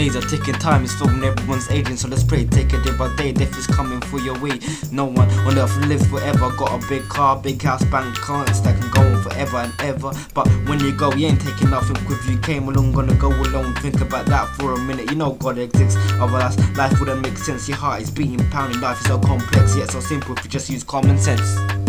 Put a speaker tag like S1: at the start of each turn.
S1: days are ticking, time is flowing, everyone's aging, so let's pray, take it day by day, death is coming for your way. No one on earth lives forever, got a big car, big house, bank accounts that can go on forever and ever. But when you go, you ain't taking nothing with you, came along, gonna go alone, think about that for a minute, you know God exists, otherwise life wouldn't make sense. Your heart is beating, pounding, life is so complex, yet so simple if you just use common sense.